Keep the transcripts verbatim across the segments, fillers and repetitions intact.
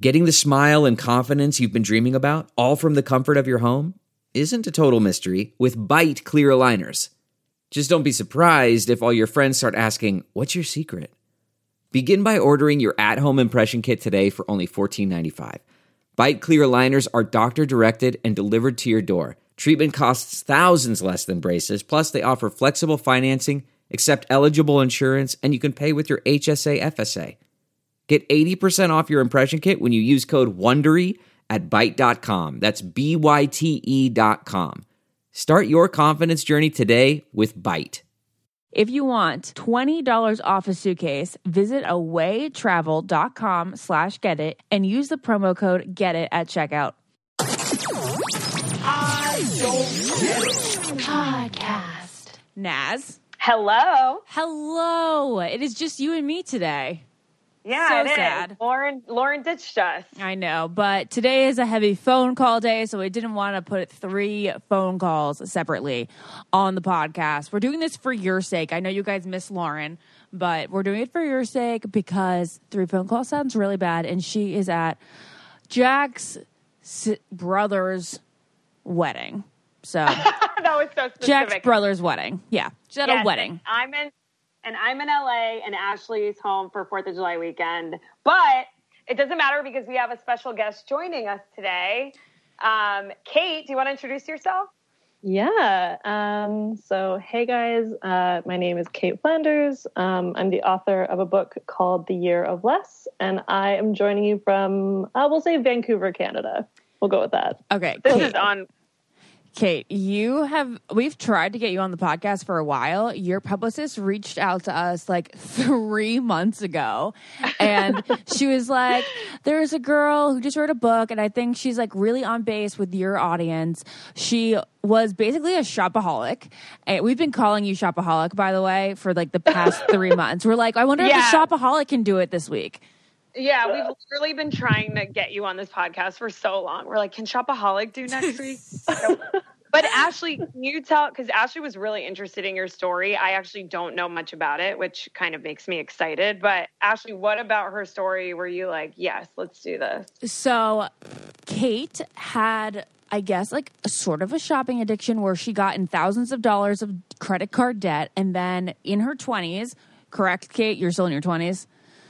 Getting the smile and confidence you've been dreaming about, all from the comfort of your home, isn't a total mystery with Byte clear aligners. Just don't be surprised if all your friends start asking, "What's your secret?" Begin by ordering your at-home impression kit today for only fourteen ninety-five. Byte clear aligners are doctor-directed and delivered to your door. Treatment costs thousands less than braces, plus they offer flexible financing, accept eligible insurance, and you can pay with your H S A F S A. Get eighty percent off your impression kit when you use code WONDERY at byte dot com. That's B Y T E dot com. Start your confidence journey today with Byte. If you want twenty dollars off a suitcase, visit awaytravel.com slash get it and use the promo code get it at checkout. I don't get it. Podcast. Naz. Hello. Hello. It is just you and me today. Yeah, so it is. sad. Lauren, Lauren ditched us. I know, but today is a heavy phone call day, so we didn't want to put three phone calls separately on the podcast. We're doing this for your sake. I know you guys miss Lauren, but we're doing it for your sake because three phone calls sounds really bad, and she is at Jack's brother's wedding. So that was so specific. Jack's brother's wedding. Yeah, she's at yes, a wedding. I'm in. And I'm in L A, and Ashley's home for fourth of July weekend. But it doesn't matter because we have a special guest joining us today. Um, Kate, do you want to introduce yourself? Yeah. Um, so, hey, guys. Uh, my name is Kate Flanders. Um, I'm the author of a book called The Year of Less, and I am joining you from, uh, we'll say, Vancouver, Canada. We'll go with that. Okay. This Kate. is on... Kate, you have, we've tried to get you on the podcast for a while. Your publicist reached out to us like three months ago. And she was like, there's a girl who just wrote a book. And I think she's like really on base with your audience. She was basically a shopaholic. And we've been calling you shopaholic, by the way, for like the past three months. We're like, I wonder Yeah. if a shopaholic can do it this week. Yeah, we've literally been trying to get you on this podcast for so long. We're like, can Shopaholic do next week? So, but Ashley, can you tell, because Ashley was really interested in your story. I actually don't know much about it, which kind of makes me excited. But Ashley, what about her story were you like, yes, let's do this? So Kate had, I guess, like a sort of a shopping addiction where she got in thousands of dollars of credit card debt. And then in her twenties, correct, Kate? You're still in your twenties?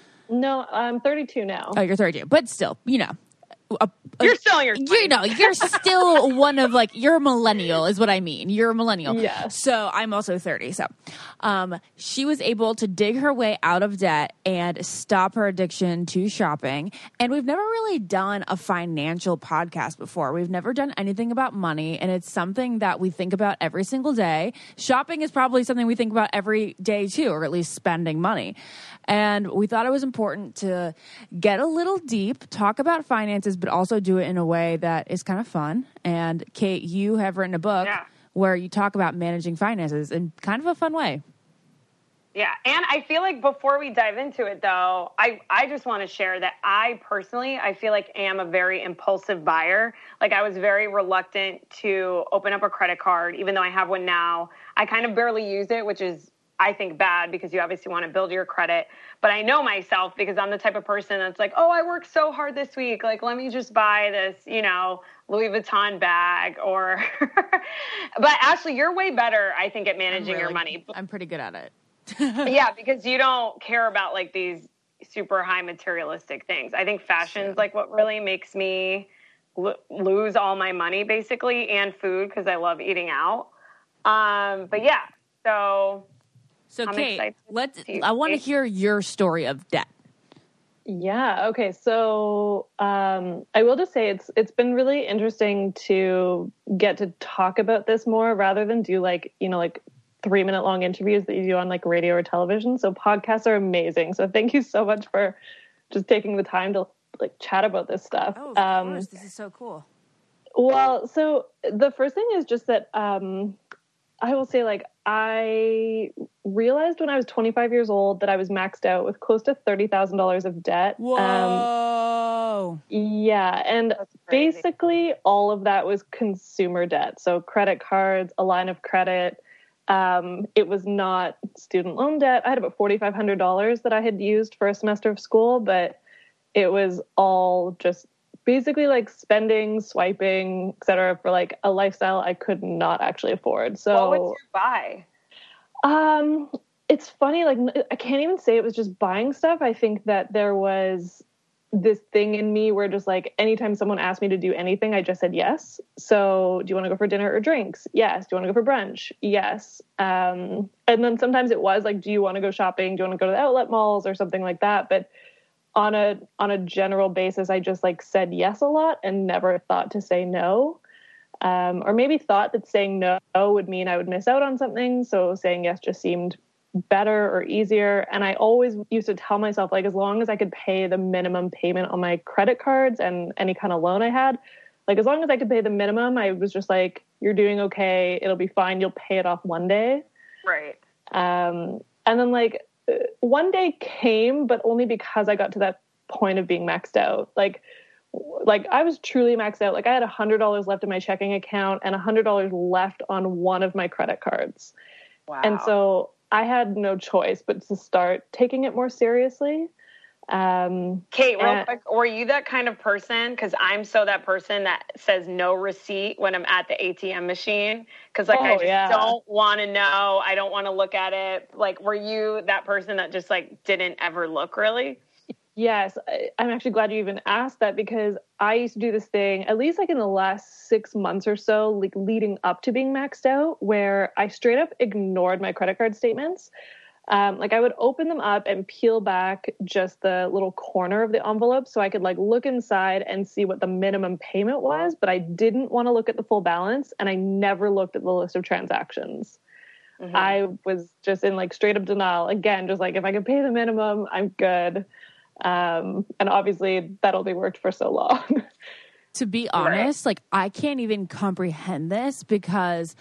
No, I'm thirty-two now. Oh, you're thirty-two. But still, you know. A, a, You're still in your twenties. You know, you're still one of like, you're a millennial is what I mean. You're a millennial. Yeah. So I'm also thirty. So um, she was able to dig her way out of debt and stop her addiction to shopping. And we've never really done a financial podcast before. We've never done anything about money. And it's something that we think about every single day. Shopping is probably something we think about every day too, or at least spending money. And we thought it was important to get a little deep, talk about finances, but also do it in a way that is kind of fun. And Kate, you have written a book Yeah. where you talk about managing finances in kind of a fun way. Yeah, and I feel like before we dive into it, though, I, I just want to share that I personally, I feel like am a very impulsive buyer. Like I was very reluctant to open up a credit card, even though I have one now. I kind of barely use it, which is, I think, bad because you obviously want to build your credit. But I know myself because I'm the type of person that's like, oh, I worked so hard this week. Like, let me just buy this, you know, Louis Vuitton bag or, but Ashley, you're way better, I think, at managing really, your money. I'm pretty good at it. Yeah, because you don't care about like these super high materialistic things. I think fashion's Sure. like what really makes me lo- lose all my money basically, and food because I love eating out. Um, but yeah, so So I'm Kate, excited let's, to see I want to Kate. hear your story of debt. Yeah. Okay. So um, I will just say it's it's been really interesting to get to talk about this more rather than do like, you know, like three minute long interviews that you do on like radio or television. So podcasts are amazing. So thank you so much for just taking the time to like chat about this stuff. Oh, of um, course. This is so cool. Well, so the first thing is just that um, I will say, like, I realized when I was twenty-five years old that I was maxed out with close to thirty thousand dollars of debt. Whoa. Um, yeah. And crazy. basically all of that was consumer debt. So credit cards, a line of credit. Um, it was not student loan debt. I had about four thousand five hundred dollars that I had used for a semester of school, but it was all just basically like spending, swiping, et cetera, for like a lifestyle I could not actually afford. So what would you buy? Um, it's funny, like I can't even say it was just buying stuff. I think that there was this thing in me where just like anytime someone asked me to do anything, I just said yes. So do you want to go for dinner or drinks? Yes. Do you want to go for brunch? Yes. Um, and then sometimes it was like, do you want to go shopping? Do you want to go to the outlet malls or something like that? But on a, on a general basis, I just like said yes a lot and never thought to say no. Um, or maybe thought that saying no would mean I would miss out on something. So saying yes just seemed better or easier. And I always used to tell myself, like, as long as I could pay the minimum payment on my credit cards and any kind of loan I had, like, as long as I could pay the minimum, I was just like, you're doing okay. It'll be fine. You'll pay it off one day. Right. Um, and then like one day came, but only because I got to that point of being maxed out. Like, like I was truly maxed out. Like I had a hundred dollars left in my checking account and a hundred dollars left on one of my credit cards. Wow. And so I had no choice but to start taking it more seriously. Um, Kate, real and, quick, were you that kind of person? Because I'm so that person that says no receipt when I'm at the A T M machine. Because like oh, I just yeah. don't want to know. I don't want to look at it. Like, were you that person that just like didn't ever look really? Yes, I, I'm actually glad you even asked that, because I used to do this thing, at least like in the last six months or so, like leading up to being maxed out, where I straight up ignored my credit card statements. Um, like I would open them up and peel back just the little corner of the envelope so I could like look inside and see what the minimum payment was, but I didn't want to look at the full balance, and I never looked at the list of transactions. Mm-hmm. I was just in like straight up denial. Again, just like if I could pay the minimum, I'm good. Um, and obviously that only worked for so long. To be honest, right. like I can't even comprehend this, because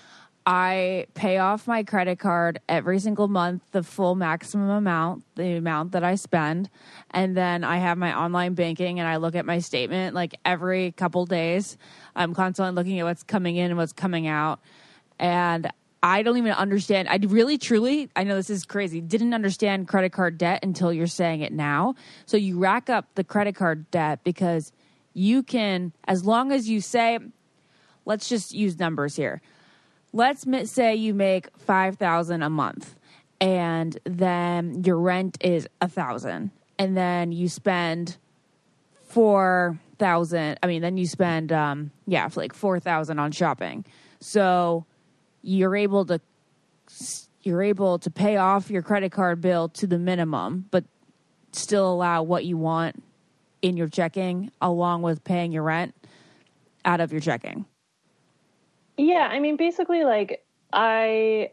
I pay off my credit card every single month, the full maximum amount, the amount that I spend. And then I have my online banking and I look at my statement like every couple days. I'm constantly looking at what's coming in and what's coming out. And I don't even understand. I really, truly, I know this is crazy, didn't understand credit card debt until you're saying it now. So you rack up the credit card debt because you can, as long as you say, let's just use numbers here. Let's say you make five thousand dollars a month and then your rent is one thousand dollars, and then you spend four thousand dollars. I mean, then you spend, um, yeah, like four thousand dollars on shopping. So you're able to you're able to pay off your credit card bill to the minimum, but still allow what you want in your checking along with paying your rent out of your checking. Yeah, I mean, basically, like, I,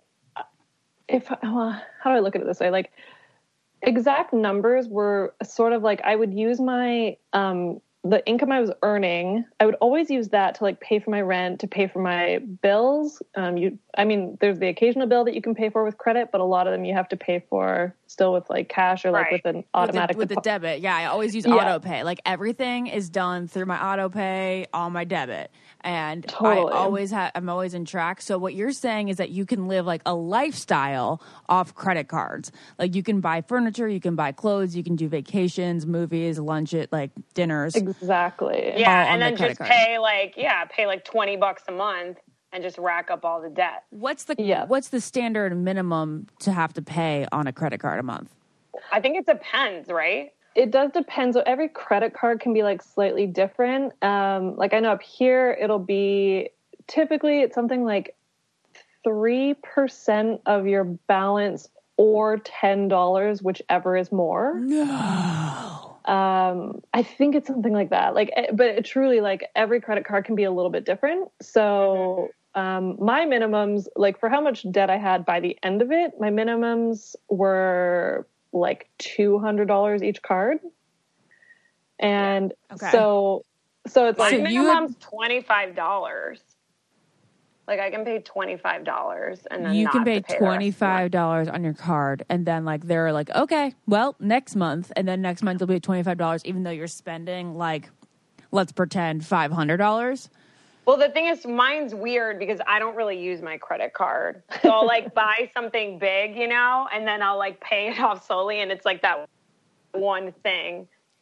if, well, how do I look at it this way? Like, exact numbers were sort of like, I would use my, um, the income I was earning, I would always use that to like pay for my rent, to pay for my bills. Um, you, I mean, there's the occasional bill that you can pay for with credit, but a lot of them you have to pay for still with like cash or like right. with an automatic with the, with the debit. Yeah, I always use yeah. auto pay. Like everything is done through my auto pay on my debit, and totally. I always have. I'm always in track. So what you're saying is that you can live like a lifestyle off credit cards. Like you can buy furniture, you can buy clothes, you can do vacations, movies, lunch at like dinners. Exactly. Yeah, all and then the just card. pay like yeah, pay like twenty bucks a month and just rack up all the debt. What's the yeah. what's the standard minimum to have to pay on a credit card a month? I think it depends, right? It does depend. So every credit card can be like slightly different. Um, like I know up here it'll be typically it's something like three percent of your balance or ten dollars, whichever is more. No. Um, I think it's something like that. Like, but it truly, like every credit card can be a little bit different. So, um, my minimums, like for how much debt I had by the end of it, my minimums were like two hundred dollars each card. And okay. so, so it's My like, so you minimum's twenty-five dollars. Like I can pay twenty-five dollars and then you not can pay to pay the rest of the month. twenty-five dollars on your card, and then like they're like, okay, well, next month, and then next month will be twenty-five dollars, even though you're spending like, let's pretend five hundred dollars. Well, the thing is, mine's weird because I don't really use my credit card. So I'll like buy something big, you know, and then I'll like pay it off slowly, and it's like that one thing.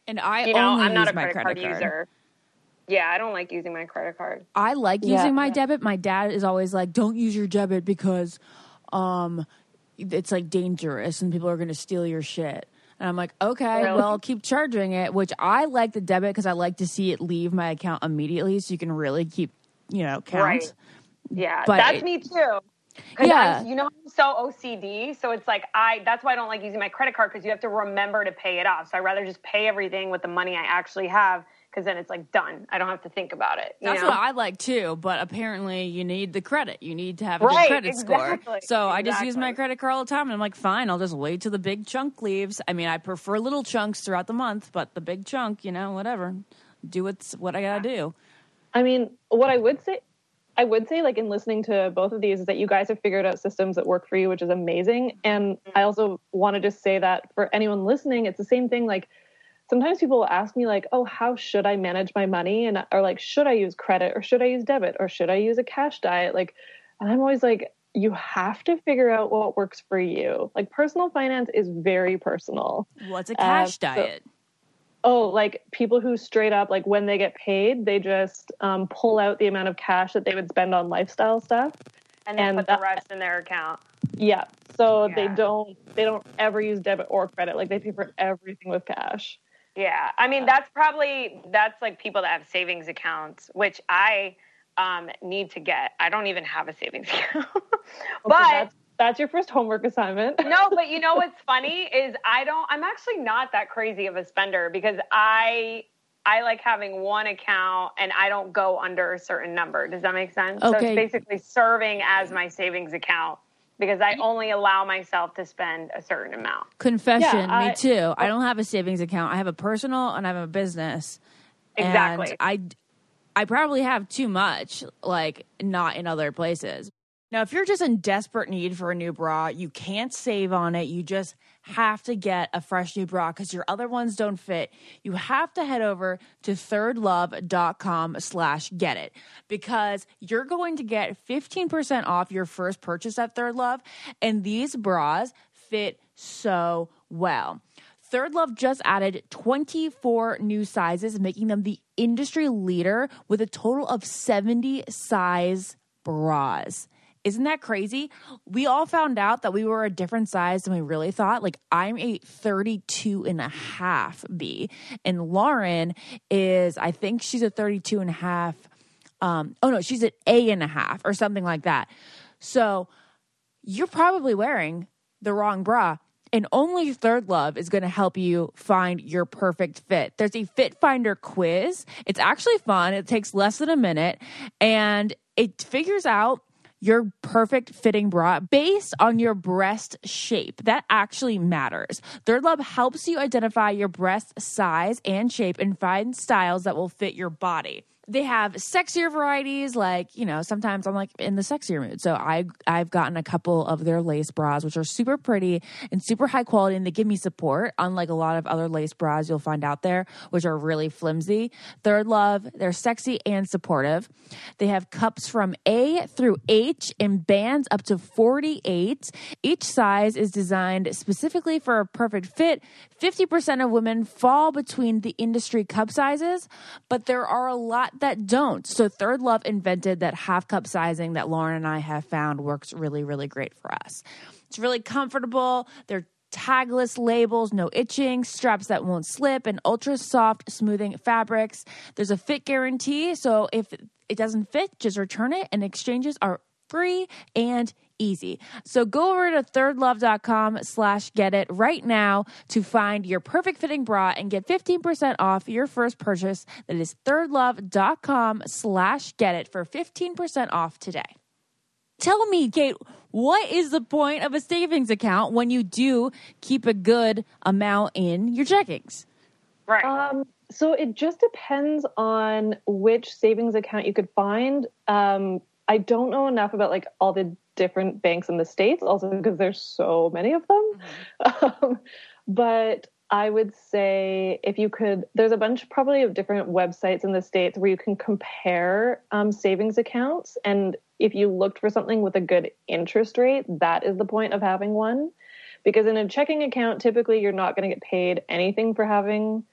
And I you know, only I'm not use a my credit, credit card, card. user. Yeah, I don't like using my credit card. I like Yeah, using my yeah. debit. My dad is always like, don't use your debit because um, it's like dangerous and people are going to steal your shit. And I'm like, okay, Really? well, keep charging it, which I like the debit because I like to see it leave my account immediately so you can really keep, you know, count. Right. Yeah, But that's it- me too. Because Yeah. you know, I'm so O C D, so it's like I. That's why I don't like using my credit card because you have to remember to pay it off. So I rather just pay everything with the money I actually have because then it's like done. I don't have to think about it. You That's know? what I like too, but apparently you need the credit. You need to have a Right, good credit score. exactly, So I just use my exactly. credit card all the time, and I'm like, fine, I'll just wait till the big chunk leaves. I mean, I prefer little chunks throughout the month, but the big chunk, you know, whatever. Do what's what I gotta do. I mean, what I would say, I would say, like in listening to both of these, is that you guys have figured out systems that work for you, which is amazing. And I also want to just say that for anyone listening, it's the same thing. Like sometimes people will ask me, like, "Oh, how should I manage my money?" And or like, should I use credit or should I use debit or should I use a cash diet? Like, and I'm always like, you have to figure out what works for you. Like personal finance is very personal. What's a cash Uh, so- diet? Oh, like people who straight up, like when they get paid, they just um, pull out the amount of cash that they would spend on lifestyle stuff. and then and put that- the rest in their account. Yeah. So Yeah. they don't, they don't ever use debit or credit. Like they pay for everything with cash. Yeah, I mean that's probably that's like people that have savings accounts, which I um, need to get. I don't even have a savings account, Okay, but. that's, that's your first homework assignment. No, but you know what's funny is I don't, I'm actually not that crazy of a spender because I, I like having one account and I don't go under a certain number. Does that make sense? So Okay. it's basically serving as my savings account because I only allow myself to spend a certain amount. Confession, Yeah, I- me too. I don't have a savings account. I have a personal and I have a business. Exactly. And I, I probably have too much, like not in other places. Now, if you're just in desperate need for a new bra, you can't save on it. You just have to get a fresh new bra because your other ones don't fit. You have to head over to thirdlove.com slash get it because you're going to get fifteen percent off your first purchase at Third Love. And these bras fit so well. Third Love just added twenty-four new sizes, making them the industry leader with a total of seventy size bras. Isn't that crazy? We all found out that we were a different size than we really thought. Like I'm a thirty-two and a half B and Lauren is, I think she's a thirty-two and a half. Um, oh no, she's an A and a half or something like that. So you're probably wearing the wrong bra. And only Third Love is going to help you find your perfect fit. There's a Fit Finder quiz. It's actually fun. It takes less than a minute and it figures out your perfect fitting bra based on your breast shape. That actually matters. Third Love helps you identify your breast size and shape and find styles that will fit your body. They have sexier varieties, like, you know, sometimes I'm like in the sexier mood. So I, I've gotten a couple of their lace bras, which are super pretty and super high quality, and they give me support, unlike a lot of other lace bras you'll find out there, which are really flimsy. Third Love, they're sexy and supportive. They have cups from A through H and bands up to forty-eight. Each size is designed specifically for a perfect fit. fifty percent of women fall between the industry cup sizes, but there are a lot that don't. So Third Love invented that half cup sizing that Lauren and I have found works really, really great for us. It's really comfortable. They're tagless labels, no itching, straps that won't slip, and ultra soft smoothing fabrics. There's a fit guarantee. So if it doesn't fit, just return it, and exchanges are free and easy. So go over to thirdlove.com slash get it right now to find your perfect fitting bra and get fifteen percent off your first purchase. That is thirdlove.com slash get it for fifteen percent off today. Tell me, Kate, what is the point of a savings account when you do keep a good amount in your checkings? Right. Um, so it just depends on which savings account you could find. Um, I don't know enough about like all the different banks in the States, also because there's so many of them. Mm-hmm. Um, but I would say if you could, there's a bunch probably of different websites in the States where you can compare um, savings accounts. And if you looked for something with a good interest rate, that is the point of having one. Because in a checking account, typically you're not going to get paid anything for having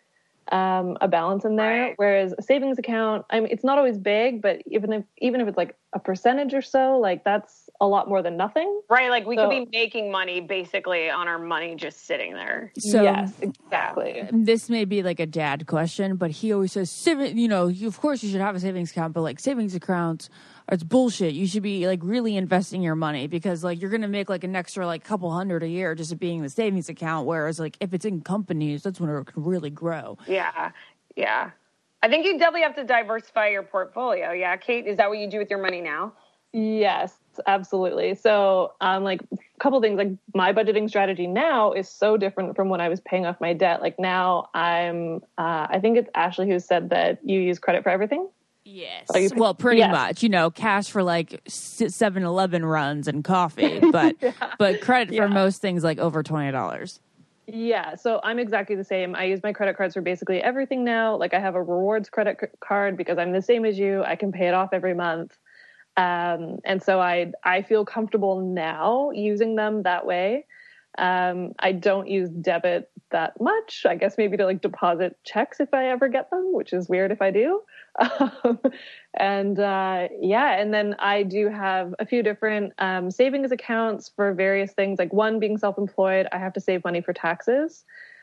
um, a balance in there. Right. Whereas a savings account, I mean, it's not always big, but even if even if it's like a percentage or so, like that's a lot more than nothing. Right. Like we So- could be making money basically on our money just sitting there. So yes, exactly. this may be like a dad question, but he always says, "Saving, you know, you, of course you should have a savings account, but like savings accounts, it's bullshit. You should be like really investing your money because like you're gonna make like an extra like couple hundred a year just being in the savings account. Whereas like if it's in companies, that's when it can really grow." Yeah. Yeah. I think you definitely have to diversify your portfolio. Yeah. Kate, is that what you do with your money now? Yes, absolutely. So, um, like a couple things, like my budgeting strategy now is so different from when I was paying off my debt. Like now I'm, uh, I think it's Ashley who said that you use credit for everything. Yes. Are you- Well, pretty Yes. much. You know, cash for like seven eleven runs and coffee, but but credit Yeah. for most things like over twenty dollars. Yeah, so I'm exactly the same. I use my credit cards for basically everything now. Like I have a rewards credit c- card because I'm the same as you. I can pay it off every month. Um, and so I I feel comfortable now using them that way. Um, I don't use debit that much. I guess maybe to like deposit checks if I ever get them, which is weird if I do. Um, and uh, yeah, and then I do have a few different um, savings accounts for various things. Like one, being self-employed, I have to save money for taxes.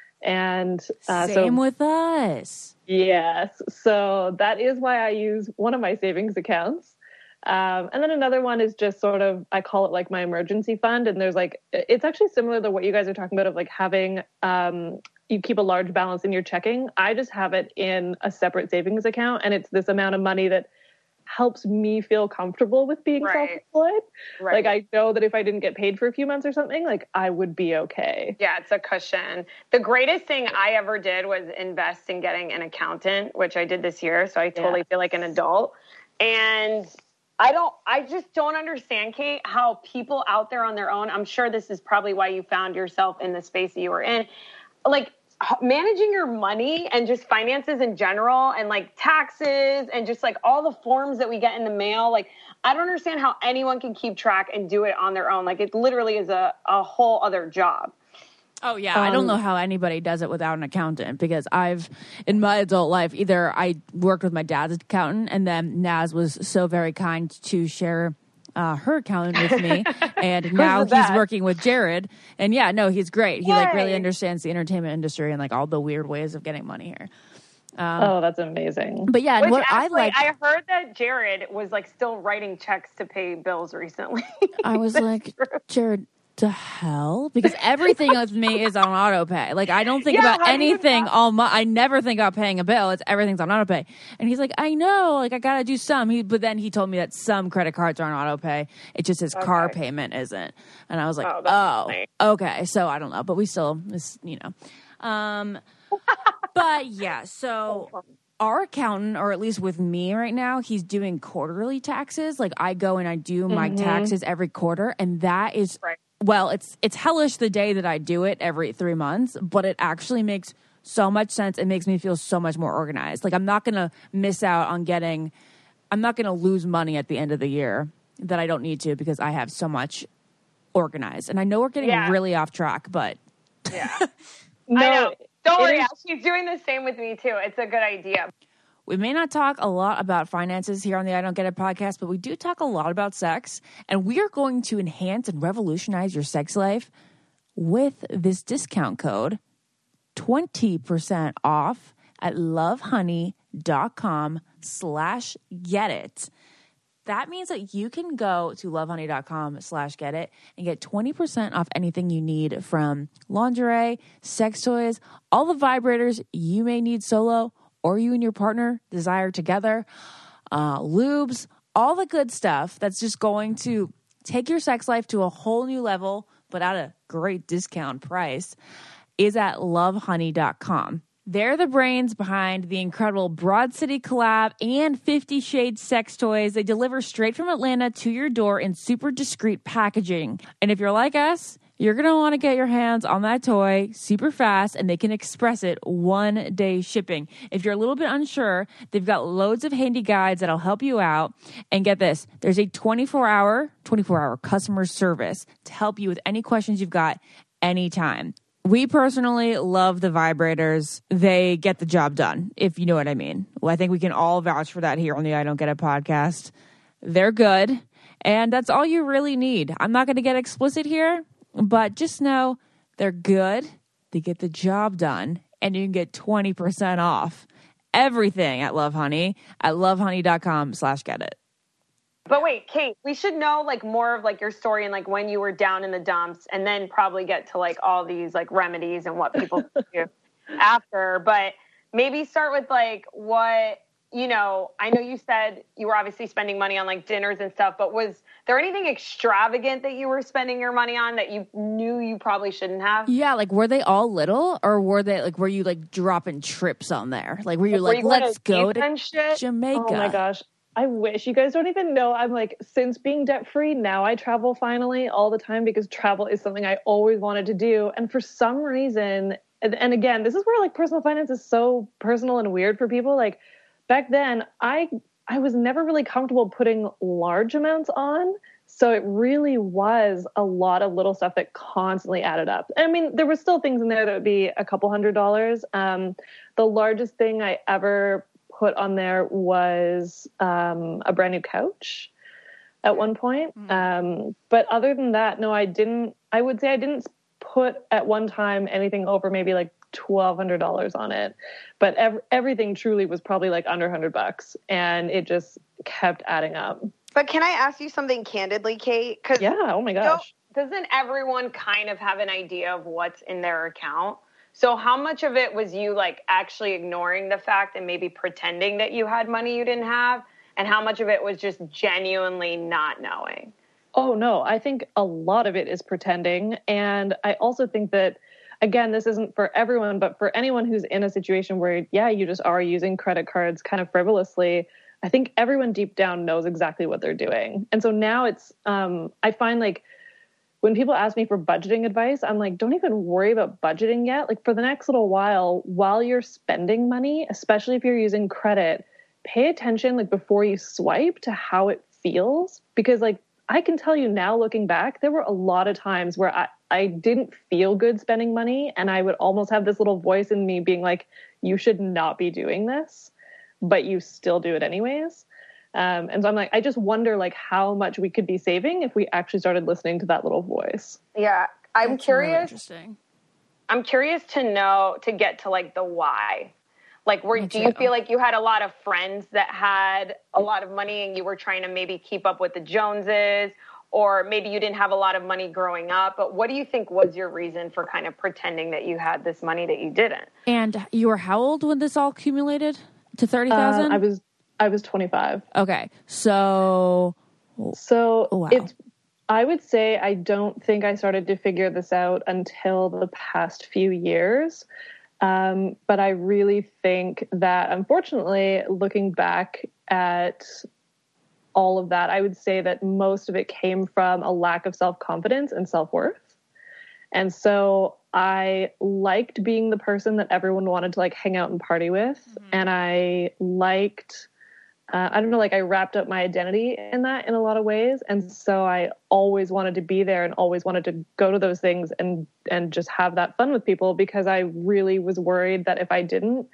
And uh, Same so, with us. yes, so that is why I use one of my savings accounts. Um, and then another one is just sort of, I call it like my emergency fund. And there's like, it's actually similar to what you guys are talking about of like having, um, you keep a large balance in your checking. I just have it in a separate savings account. And it's this amount of money that helps me feel comfortable with being Right. self-employed. Right. Like I know that if I didn't get paid for a few months or something, like I would be okay. Yeah, it's a cushion. The greatest thing I ever did was invest in getting an accountant, which I did this year. So I totally Yeah. feel like an adult. And I don't, I just don't understand, Kate, how people out there on their own, I'm sure this is probably why you found yourself in the space that you were in, like h- managing your money and just finances in general and like taxes and just like all the forms that we get in the mail. Like, I don't understand how anyone can keep track and do it on their own. Like it literally is a, a whole other job. Oh yeah, I don't Um, know how anybody does it without an accountant because I've in my adult life either I worked with my dad's accountant and then Naz was so very kind to share uh, her accountant with me, and now the he's best? working with Jared. And yeah, no, he's great. He like really Yay. understands the entertainment industry and like all the weird ways of getting money here. Oh, that's amazing. But yeah, and Which what I actually, like, I heard that Jared was like still writing checks to pay bills recently. I was like, Jared, the hell? Because everything with me is on auto pay. Like I don't think Yeah, about how do you anything not- all mo- I never think about paying a bill. It's everything's on auto pay. And he's like, I know, like I gotta do some. He but then he told me that some credit cards are on auto pay. It just his car Okay. payment isn't. And I was like, Oh, that's oh, funny. okay. So I don't know, but we still, it's, you know, um, but yeah. So our accountant, or at least with me right now, he's doing quarterly taxes. Like I go and I do my taxes every quarter, and that is Right. well, it's it's hellish the day that I do it every three months, but it actually makes so much sense. It makes me feel so much more organized. Like I'm not gonna miss out on getting, I'm not gonna lose money at the end of the year that I don't need to because I have so much organized. And I know we're getting Yeah. really off track, but Yeah. No, I know. Don't it worry. is- She's doing the same with me too. It's a good idea. we may not talk a lot about finances here on the I Don't Get It podcast, but we do talk a lot about sex. And we are going to enhance and revolutionize your sex life with this discount code, twenty percent off at lovehoney.com slash get it. That means that you can go to lovehoney.com slash get it and get twenty percent off anything you need from lingerie, sex toys, all the vibrators you may need solo or you and your partner desire together, uh, lubes, all the good stuff that's just going to take your sex life to a whole new level, but at a great discount price, is at lovehoney dot com. They're the brains behind the incredible Broad City collab and Fifty Shades sex toys. They deliver straight from Atlanta to your door in super discreet packaging. And if you're like us, you're going to want to get your hands on that toy super fast, and they can express it one day shipping. If you're a little bit unsure, they've got loads of handy guides that'll help you out. And get this, there's a twenty-four hour, twenty-four hour customer service to help you with any questions you've got anytime. We personally love the vibrators. They get the job done, if you know what I mean. Well, I think we can all vouch for that here on the I Don't Get It podcast. They're good, and that's all you really need. I'm not going to get explicit here, but just know they're good. They get the job done, and you can get twenty percent off everything at Lovehoney at lovehoney.com slash get it. But wait, Kate, we should know like more of like your story and like when you were down in the dumps, and then probably get to like all these like remedies and what people do after. But maybe start with like what, you know, I know you said you were obviously spending money on like dinners and stuff, but was there anything extravagant that you were spending your money on that you knew you probably shouldn't have? Yeah, like were they all little, or were they like, were you like dropping trips on there? Like were you Were like, you let's to go to and shit? Jamaica? Oh my gosh. I wish. You guys don't even know. I'm like, since being debt free, now I travel finally all the time because travel is something I always wanted to do. And for some reason, and, and again, this is where like personal finance is so personal and weird for people. Like back then, I I was never really comfortable putting large amounts on. So it really was a lot of little stuff that constantly added up. I mean, there were still things in there that would be a couple hundred dollars. Um, the largest thing I ever put on there was um, a brand new couch at one point. Um, but other than that, no, I didn't, I would say I didn't put at one time anything over maybe like twelve hundred dollars on it. But ev- everything truly was probably like under one hundred bucks, and it just kept adding up. But can I ask you something candidly, Kate? 'Cause Yeah, oh my gosh. Doesn't everyone kind of have an idea of what's in their account? So how much of it was you like actually ignoring the fact and maybe pretending that you had money you didn't have? And how much of it was just genuinely not knowing? Oh, no, I think a lot of it is pretending. And I also think that, again, this isn't for everyone, but for anyone who's in a situation where, yeah, you just are using credit cards kind of frivolously, I think everyone deep down knows exactly what they're doing. And so now it's, um, I find like, when people ask me for budgeting advice, I'm like, don't even worry about budgeting yet. Like for the next little while, while you're spending money, especially if you're using credit, pay attention like before you swipe to how it feels. Because like I can tell you now looking back, there were a lot of times where I, I didn't feel good spending money. And I would almost have this little voice in me being like, you should not be doing this, but you still do it anyways. Um, and so I'm like, I just wonder like how much we could be saving if we actually started listening to that little voice. Yeah. I'm That's curious. really interesting. I'm curious to know, to get to like the why. Like, where Me do you too. feel like you had a lot of friends that had a lot of money and you were trying to maybe keep up with the Joneses, or maybe you didn't have a lot of money growing up? But what do you think was your reason for kind of pretending that you had this money that you didn't? And you were how old when this all accumulated to thirty thousand? Uh, I was I was twenty-five. Okay, so So wow. it's, I would say I don't think I started to figure this out until the past few years. Um, but I really think that, unfortunately, looking back at all of that, I would say that most of it came from a lack of self-confidence and self-worth. And so I liked being the person that everyone wanted to like hang out and party with. Mm-hmm. And I liked, uh, I don't know, like I wrapped up my identity in that in a lot of ways. And so I always wanted to be there and always wanted to go to those things and, and just have that fun with people, because I really was worried that if I didn't,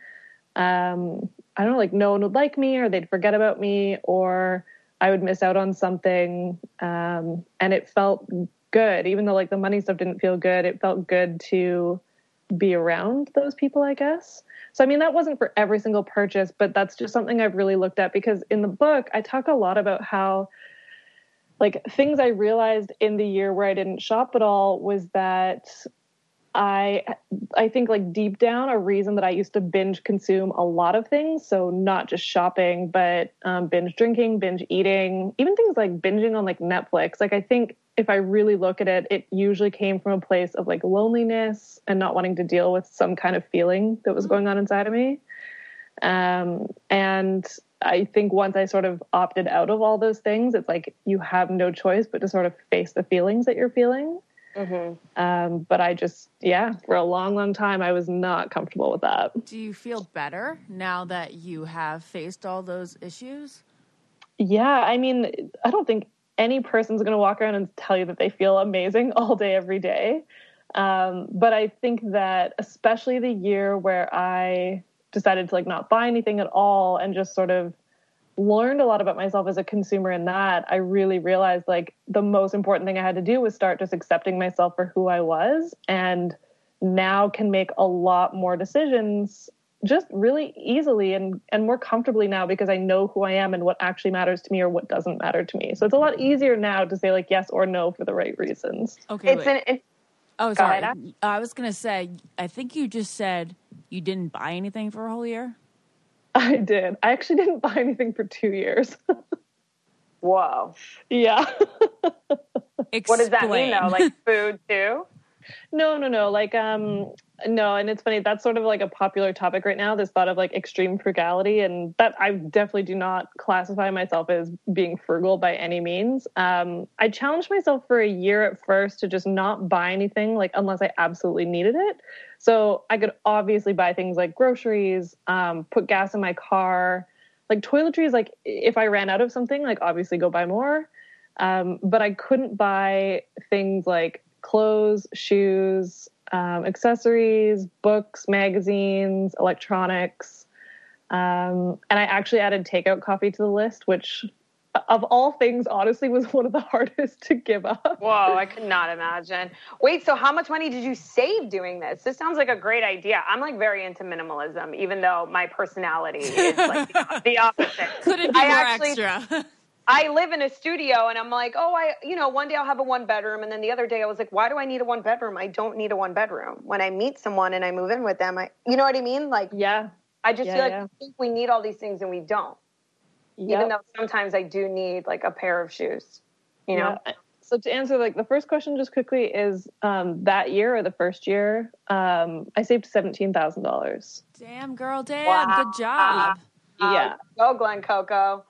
um, I don't know, like no one would like me, or they'd forget about me, or I would miss out on something. Um, and it felt good, even though like the money stuff didn't feel good. It felt good to be around those people, I guess. So, I mean, that wasn't for every single purchase, but that's just something I've really looked at, because in the book, I talk a lot about how like things I realized in the year where I didn't shop at all was that I, I think like deep down, a reason that I used to binge consume a lot of things. So not just shopping, but um, binge drinking, binge eating, even things like binging on like Netflix. Like I think if I really look at it, it usually came from a place of like loneliness and not wanting to deal with some kind of feeling that was going on inside of me. Um, and I think once I sort of opted out of all those things, it's like you have no choice but to sort of face the feelings that you're feeling. Mm-hmm. Um, but I just, yeah, for a long, long time, I was not comfortable with that. Do you feel better now that you have faced all those issues? Yeah, I mean, I don't think any person's going to walk around and tell you that they feel amazing all day, every day. Um, but I think that especially the year where I decided to like not buy anything at all and just sort of learned a lot about myself as a consumer in that, I really realized like the most important thing I had to do was start just accepting myself for who I was, and now can make a lot more decisions just really easily and, and more comfortably now because I know who I am and what actually matters to me or what doesn't matter to me. So it's a lot easier now to say like yes or no for the right reasons. Okay. It's wait. an it's, oh, sorry. ahead. I was going to say, I think you just said you didn't buy anything for a whole year. I did. I actually didn't buy anything for two years. whoa. Yeah. What does that mean though? Like food too? No, no, no. Like, um, no. And it's funny. That's sort of like a popular topic right now. This thought of like extreme frugality, and that I definitely do not classify myself as being frugal by any means. Um, I challenged myself for a year at first to just not buy anything, like unless I absolutely needed it. So I could obviously buy things like groceries, um, put gas in my car, like toiletries. Like if I ran out of something, like obviously go buy more. Um, but I couldn't buy things like clothes, shoes, um, accessories, books, magazines, electronics. Um, and I actually added takeout coffee to the list, which of all things, honestly, was one of the hardest to give up. Whoa, I could not imagine. Wait, so how much money did you save doing this? This sounds like a great idea. I'm like very into minimalism, even though my personality is like the, the opposite. Couldn't be I more actually, extra. I live in a studio and I'm like, oh, I, you know, one day I'll have a one bedroom. And then the other day I was like, why do I need a one bedroom? I don't need a one bedroom. When I meet someone and I move in with them, I, you know what I mean? Like, yeah, I just yeah, feel like yeah. I think we need all these things and we don't. Yep. Even though sometimes I do need like a pair of shoes, you know? Yeah. So to answer like the first question just quickly is um, that year or the first year, um, I saved seventeen thousand dollars. Damn, girl, damn. Wow. Good job. Yeah. Go Glen Coco.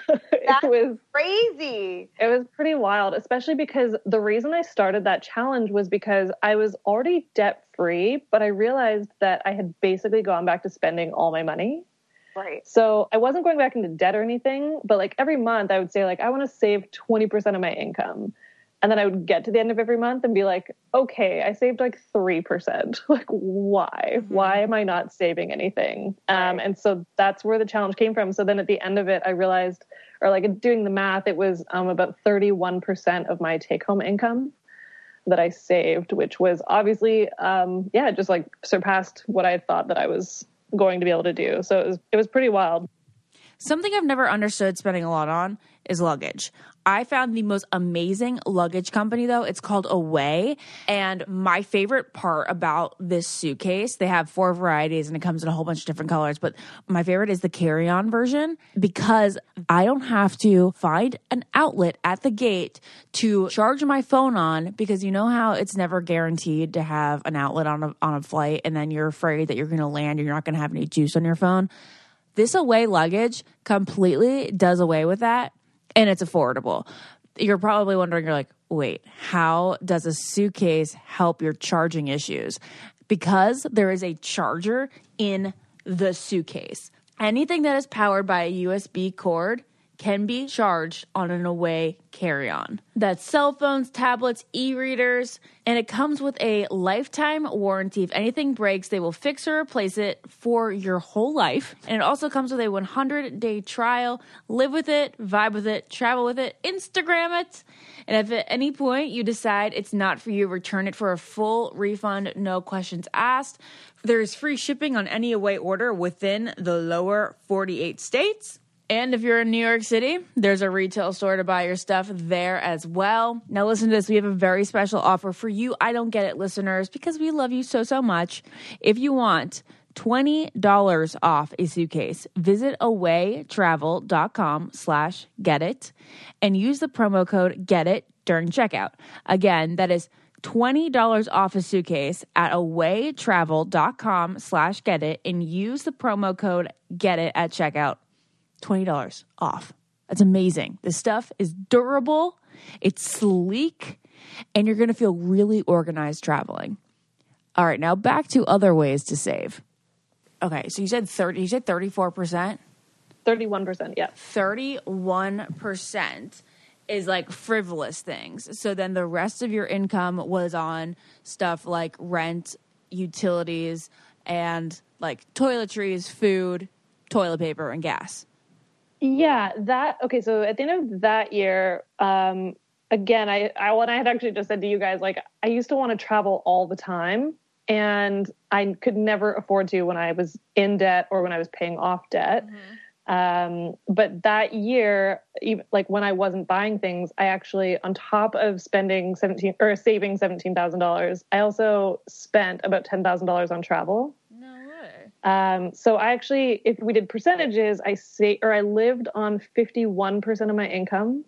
It was crazy. It was pretty wild, especially because the reason I started that challenge was because I was already debt free, but I realized that I had basically gone back to spending all my money. Right. So I wasn't going back into debt or anything, but like every month I would say like, I want to save twenty percent of my income. And then I would get to the end of every month and be like, okay, I saved like three percent. Like, why? Mm-hmm. Why am I not saving anything? Right. Um, and so that's where the challenge came from. So then at the end of it, I realized, or like doing the math, it was um, about thirty-one percent of my take-home income that I saved, which was obviously, um, yeah, just like surpassed what I had thought that I was going to be able to do. So it was, it was pretty wild. Something I've never understood spending a lot on is luggage. I found the most amazing luggage company, though. It's called Away. And my favorite part about this suitcase, they have four varieties and it comes in a whole bunch of different colors. But my favorite is the carry-on version because I don't have to find an outlet at the gate to charge my phone on, because you know how it's never guaranteed to have an outlet on a, on a flight, and then you're afraid that you're going to land and you're not going to have any juice on your phone. This Away luggage completely does away with that, and it's affordable. You're probably wondering, you're like, wait, how does a suitcase help your charging issues? Because there is a charger in the suitcase. Anything that is powered by a U S B cord can be charged on an Away carry-on. That's cell phones, tablets, e-readers, and it comes with a lifetime warranty. If anything breaks, they will fix or replace it for your whole life. And it also comes with a one hundred day trial. Live with it, vibe with it, travel with it, Instagram it. And if at any point you decide it's not for you, return it for a full refund, no questions asked. There is free shipping on any Away order within the lower forty-eight states. And if you're in New York City, there's a retail store to buy your stuff there as well. Now listen to this. We have a very special offer for you I Don't Get It listeners, because we love you so, so much. If you want twenty dollars off a suitcase, visit awaytravel.com slash get it and use the promo code get it during checkout. Again, that is twenty dollars off a suitcase at awaytravel.com slash get it and use the promo code get it at checkout. twenty dollars off. That's amazing. This stuff is durable, it's sleek, and you're going to feel really organized traveling. All right, now back to other ways to save. Okay, so you said thirty, you said thirty-four percent? thirty-one percent, yeah. thirty-one percent. is like frivolous things. So then the rest of your income was on stuff like rent, utilities, and like toiletries, food, toilet paper, and gas. Yeah, that, okay, so at the end of that year, um, again, I, I, when I had actually just said to you guys, like, I used to want to travel all the time, and I could never afford to when I was in debt or when I was paying off debt. Mm-hmm. Um, but that year, even, like when I wasn't buying things, I actually, on top of spending seventeen or saving seventeen thousand dollars, I also spent about ten thousand dollars on travel. No way. Um, so I actually, if we did percentages, I say, or I lived on fifty-one percent of my income.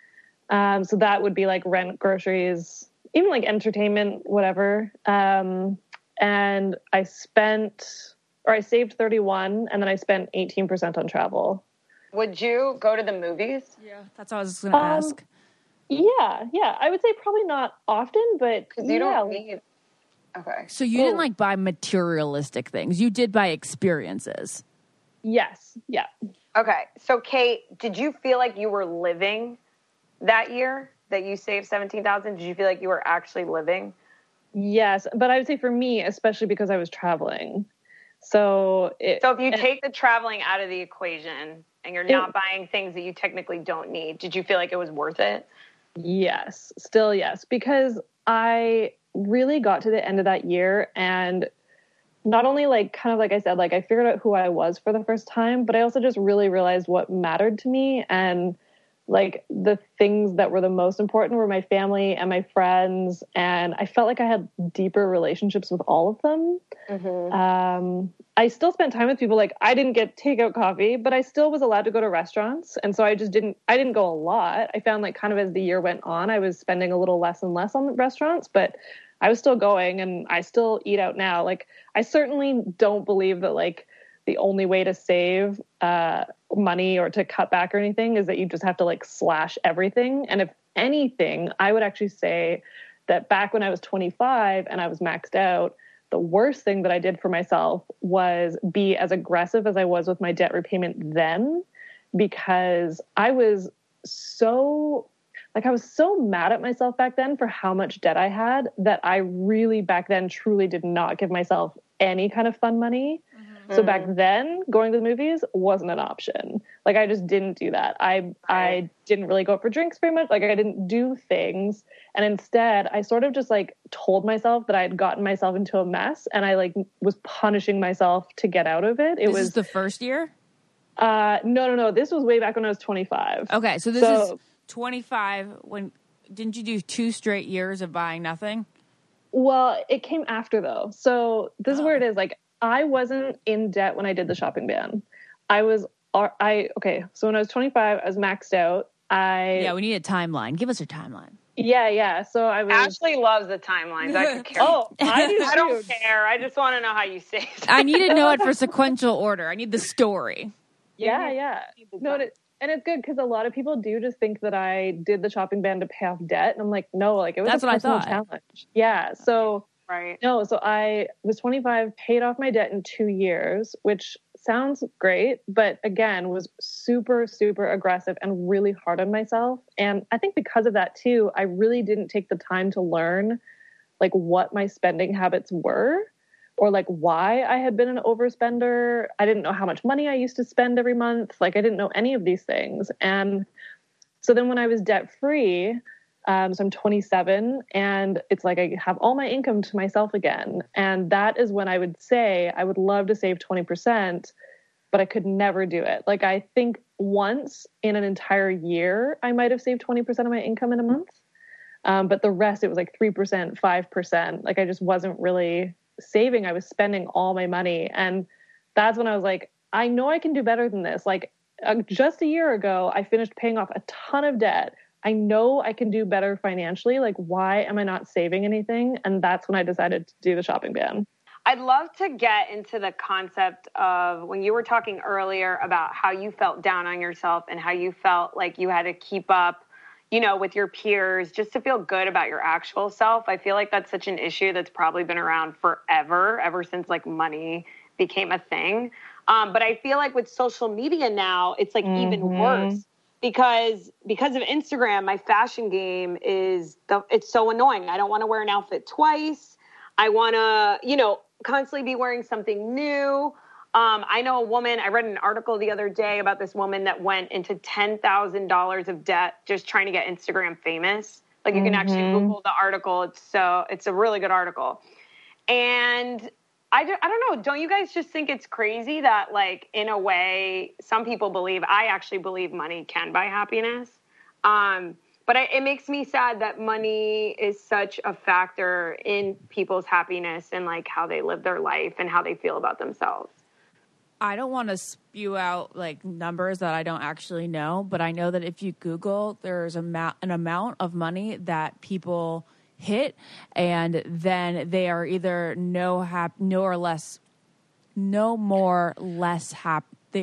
Um, so that would be like rent, groceries, even like entertainment, whatever. Um, and I spent, or I saved thirty-one, and then I spent eighteen percent on travel. Would you go to the movies? Yeah, that's what I was going to Um, ask. Yeah, yeah. I would say probably not often, but Because you yeah. don't need. Okay. So you didn't like buy materialistic things. You did buy experiences. Yes, yeah. Okay. So, Kate, did you feel like you were living that year that you saved seventeen thousand? Did you feel like you were actually living? Yes, but I would say for me, especially because I was traveling. So, it, So if you and- take the traveling out of the equation and you're not buying things that you technically don't need, did you feel like it was worth it? Yes, still yes, because I really got to the end of that year, and not only like kind of like I said, like I figured out who I was for the first time, but I also just really realized what mattered to me, and like the things that were the most important were my family and my friends, and I felt like I had deeper relationships with all of them. Mm-hmm. Um, I still spent time with people. Like I didn't get takeout coffee, but I still was allowed to go to restaurants. And so I just didn't, I didn't go a lot. I found like kind of as the year went on, I was spending a little less and less on restaurants, but I was still going, and I still eat out now. Like I certainly don't believe that like the only way to save uh, money or to cut back or anything is that you just have to like slash everything. And if anything, I would actually say that back when I was twenty-five and I was maxed out, the worst thing that I did for myself was be as aggressive as I was with my debt repayment then, because I was so, like, I was so mad at myself back then for how much debt I had that I really back then truly did not give myself any kind of fun money. Mm-hmm. So back then, going to the movies wasn't an option. Like, I just didn't do that. I I didn't really go out for drinks very much. Like, I didn't do things. And instead, I sort of just, like, told myself that I had gotten myself into a mess, and I, like, was punishing myself to get out of it. It this was is the first year? Uh, no, no, no. This was way back when I was twenty-five. Okay, so this So- is twenty-five. When didn't you do two straight years of buying nothing? Well, it came after, though. So this is where it is. Like, I wasn't in debt when I did the shopping ban. I was, I, okay, so when I was twenty-five, I was maxed out. I, Yeah, we need a timeline. Give us your timeline. yeah, yeah. So I was, Ashley loves the timelines. I could care. oh, I do I don't too. care. I just want to know how you saved. I need to know it for sequential order. I need the story. Yeah, yeah. No, it, and it's good because a lot of people do just think that I did the shopping ban to pay off debt. And I'm like, no, like it was That's a what I personal thought. challenge. Yeah. So Right. no, so I was twenty-five, paid off my debt in two years, which sounds great, but again, was super, super aggressive and really hard on myself. And I think because of that too, I really didn't take the time to learn like what my spending habits were, or like why I had been an overspender. I didn't know how much money I used to spend every month. Like I didn't know any of these things. And so then when I was debt free, um, so I'm twenty-seven, and it's like I have all my income to myself again. And that is when I would say I would love to save twenty percent, but I could never do it. Like I think once in an entire year, I might have saved twenty percent of my income in a month. Um, but the rest, it was like three percent, five percent. Like I just wasn't really saving. I was spending all my money. And that's when I was like, I know I can do better than this. Like uh, just a year ago, I finished paying off a ton of debt. I know I can do better financially. Like, why am I not saving anything? And that's when I decided to do the shopping ban. I'd love to get into the concept of when you were talking earlier about how you felt down on yourself and how you felt like you had to keep up, you know, with your peers just to feel good about your actual self. I feel like that's such an issue that's probably been around forever, ever since like money became a thing. Um, but I feel like with social media now, it's like mm-hmm. even worse because because of Instagram, my fashion game is the, it's so annoying. I don't want to wear an outfit twice. I want to, you know, constantly be wearing something new. Um, I know a woman, I read an article the other day about this woman that went into ten thousand dollars of debt just trying to get Instagram famous. Like you can Mm-hmm. actually Google the article. It's so, it's a really good article. And I, do, I don't know. Don't you guys just think it's crazy that, like, in a way, some people believe, I actually believe money can buy happiness. Um, but I, it makes me sad that money is such a factor in people's happiness and, like, how they live their life and how they feel about themselves. I don't want to spew out like numbers that I don't actually know, but I know that if you Google, there's a ma- an amount of money that people hit, and then they are either no hap- no or less, no more less happy.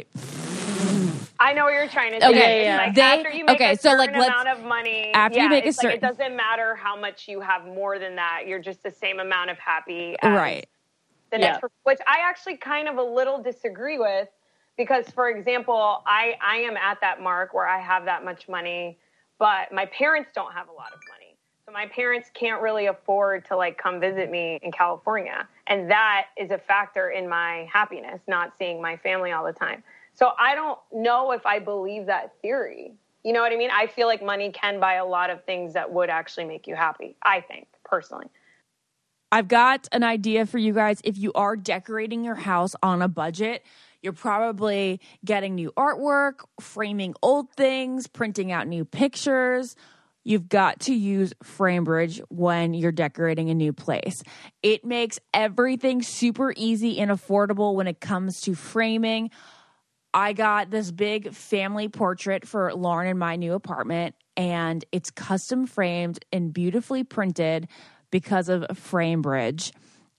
I know what you're trying to say. Okay, It's yeah. like They- after you make okay, a so, certain like, let's- amount of money, after you yeah, make a it's like certain- it doesn't matter how much you have more than that. You're just the same amount of happy as Right. the Yeah. next person, which I actually kind of a little disagree with, because, for example, I, I am at that mark where I have that much money, but my parents don't have a lot of money. So my parents can't really afford to, like, come visit me in California. And that is a factor in my happiness, not seeing my family all the time. So I don't know if I believe that theory. You know what I mean? I feel like money can buy a lot of things that would actually make you happy, I think, personally. I've got an idea for you guys. If you are decorating your house on a budget, you're probably getting new artwork, framing old things, printing out new pictures. You've got to use FrameBridge when you're decorating a new place. It makes everything super easy and affordable when it comes to framing. I got this big family portrait for Lauren in my new apartment, and it's custom framed and beautifully printed because of FrameBridge.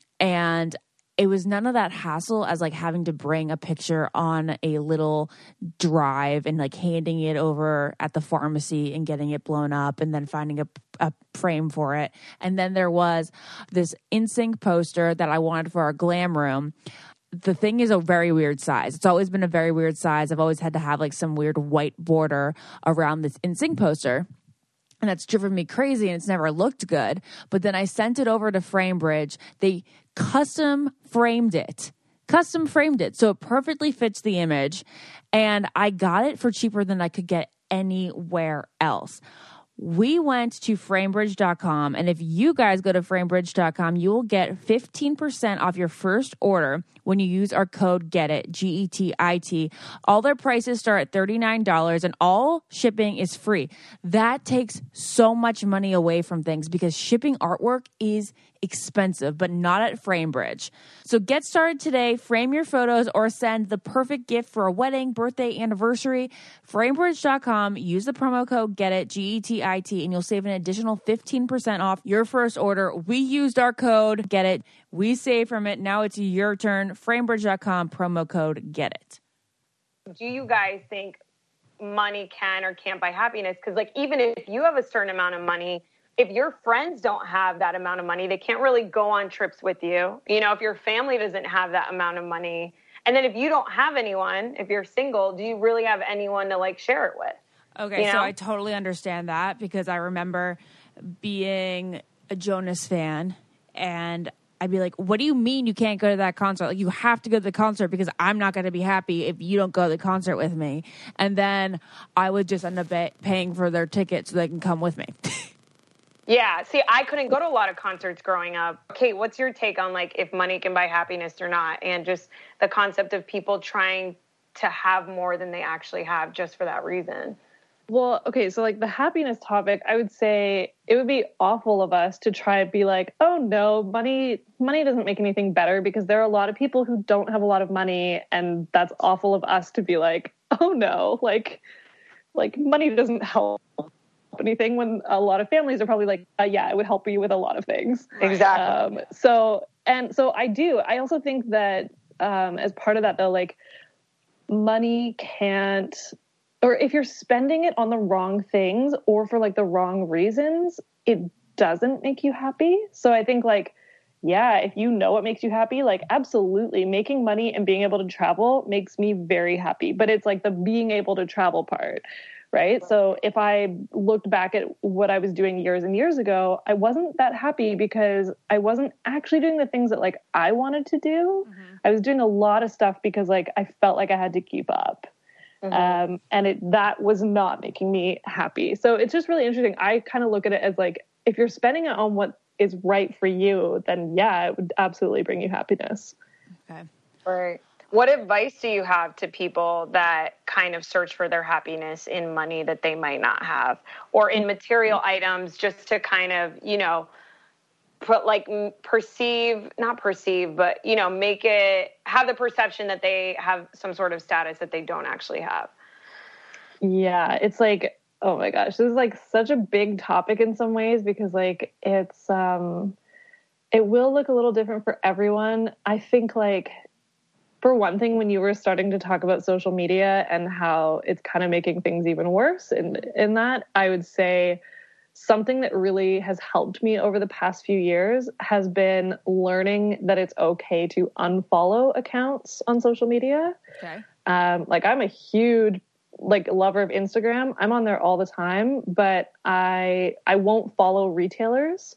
And it was none of that hassle as like having to bring a picture on a little drive and like handing it over at the pharmacy and getting it blown up and then finding a, a frame for it. And then there was this N Sync poster that I wanted for our glam room. The thing is a very weird size. It's always been a very weird size. I've always had to have like some weird white border around this N Sync poster. And that's driven me crazy, and it's never looked good. But then I sent it over to FrameBridge. They custom framed it. Custom framed it. So it perfectly fits the image. And I got it for cheaper than I could get anywhere else. We went to framebridge dot com, and if you guys go to framebridge dot com, you will get fifteen percent off your first order when you use our code GETIT, G E T I T. All their prices start at thirty-nine dollars, and all shipping is free. That takes so much money away from things because shipping artwork is expensive, but not at FrameBridge. So get started today. Frame your photos or send the perfect gift for a wedding, birthday, anniversary. framebridge dot com. Use the promo code GETIT, G E T I T, and you'll save an additional fifteen percent off your first order. We used our code GETIT. We saved from it. Now it's your turn. framebridge dot com, promo code GETIT. Do you guys think money can or can't buy happiness? Because, like, even if you have a certain amount of money, if your friends don't have that amount of money, they can't really go on trips with you. You know, if your family doesn't have that amount of money, and then if you don't have anyone, if you're single, do you really have anyone to, like, share it with? Okay, You so know? I totally understand that because I remember being a Jonas fan, and I'd be like, what do you mean you can't go to that concert? Like, you have to go to the concert because I'm not going to be happy if you don't go to the concert with me. And then I would just end up ba- paying for their ticket so they can come with me. Yeah. See, I couldn't go to a lot of concerts growing up. Kate, what's your take on, like, if money can buy happiness or not? And just the concept of people trying to have more than they actually have just for that reason. Well, okay, so like the happiness topic, I would say it would be awful of us to try to be like, oh no, money money doesn't make anything better, because there are a lot of people who don't have a lot of money, and that's awful of us to be like, oh no, like like money doesn't help anything, when a lot of families are probably like, uh, yeah, it would help you with a lot of things. Exactly. Um, so, and so I do. I also think that um, as part of that, though, like money can't, or if you're spending it on the wrong things or for like the wrong reasons, it doesn't make you happy. So I think like yeah, if you know what makes you happy, like absolutely making money and being able to travel makes me very happy. But it's like the being able to travel part, right? So if I looked back at what I was doing years and years ago, I wasn't that happy because I wasn't actually doing the things that like I wanted to do. Mm-hmm. I was doing a lot of stuff because like I felt like I had to keep up. Mm-hmm. Um, and it, that was not making me happy. So it's just really interesting. I kind of look at it as like, if you're spending it on what is right for you, then yeah, it would absolutely bring you happiness. Okay. Right. What advice do you have to people that kind of search for their happiness in money that they might not have, or in material items, just to kind of, you know, put like perceive, not perceive, but, you know, make it have the perception that they have some sort of status that they don't actually have? Yeah, it's like, oh my gosh, this is like such a big topic in some ways because like it's, um, it will look a little different for everyone. I think like, for one thing, when you were starting to talk about social media and how it's kind of making things even worse in, in that, I would say something that really has helped me over the past few years has been learning that it's okay to unfollow accounts on social media. Okay. Um, like I'm a huge like lover of Instagram. I'm on there all the time, but I I won't follow retailers.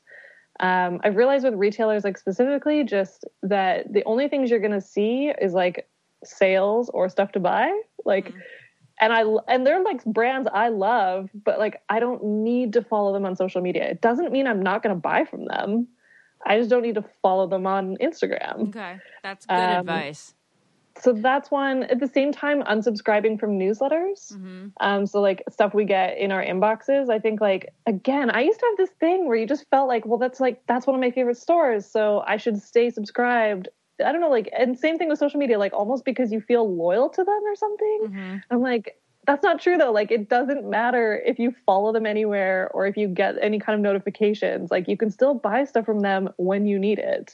Um, I've realized with retailers, like specifically, just that the only things you're going to see is like sales or stuff to buy. Like, mm-hmm. and I and they're like brands I love, but like I don't need to follow them on social media. It doesn't mean I'm not going to buy from them. I just don't need to follow them on Instagram. Okay, that's good um, advice. So that's one. At the same time, unsubscribing from newsletters. Mm-hmm. Um, so like stuff we get in our inboxes. I think like, again, I used to have this thing where you just felt like, well, that's like, that's one of my favorite stores, so I should stay subscribed. I don't know, like, and same thing with social media, like almost because you feel loyal to them or something. Mm-hmm. I'm like, that's not true though. Like it doesn't matter if you follow them anywhere or if you get any kind of notifications, like you can still buy stuff from them when you need it.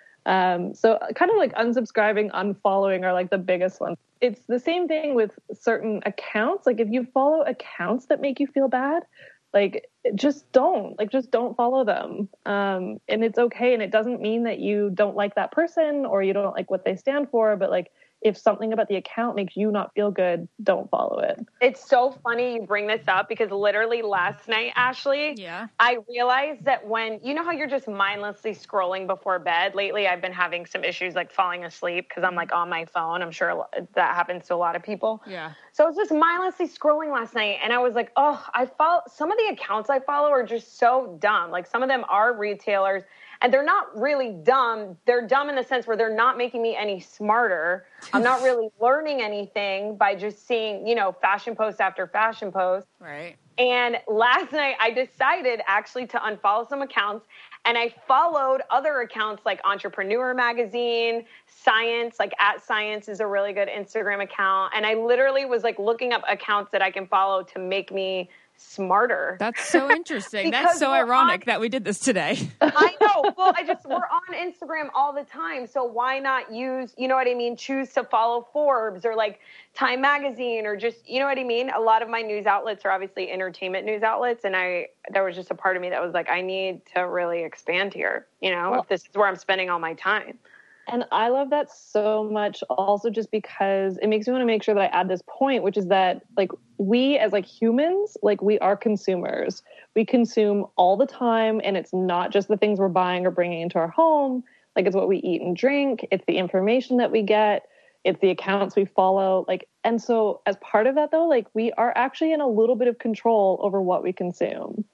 Um, so kind of like unsubscribing, unfollowing are like the biggest ones. It's the same thing with certain accounts. Like if you follow accounts that make you feel bad, like just don't, like just don't follow them. Um, and it's okay. And it doesn't mean that you don't like that person or you don't like what they stand for, but like if something about the account makes you not feel good, don't follow it. It's so funny you bring this up because literally last night, Ashley, yeah. I realized that when, you know how you're just mindlessly scrolling before bed? Lately, I've been having some issues like falling asleep because I'm like on my phone. I'm sure that happens to a lot of people. Yeah. So I was just mindlessly scrolling last night and I was like, oh, I follow, some of the accounts I follow are just so dumb. Like some of them are retailers. And they're not really dumb. They're dumb in the sense where they're not making me any smarter. I'm not really learning anything by just seeing, you know, fashion post after fashion post. Right. And last night I decided actually to unfollow some accounts and I followed other accounts like Entrepreneur Magazine, Science, like at Science is a really good Instagram account. And I literally was like looking up accounts that I can follow to make me smarter. That's so interesting. That's so ironic on, that we did this today. I know. Well, I just, we're on Instagram all the time. So why not use, you know what I mean? Choose to follow Forbes or like Time Magazine or just, you know what I mean? A lot of my news outlets are obviously entertainment news outlets. And I, there was just a part of me that was like, I need to really expand here, you know, well, if this is where I'm spending all my time. And I love that so much also just because it makes me want to make sure that I add this point, which is that like we as like humans, like we are consumers. We consume all the time and it's not just the things we're buying or bringing into our home. Like it's what we eat and drink. It's the information that we get. It's the accounts we follow. Like, and so as part of that though, like we are actually in a little bit of control over what we consume.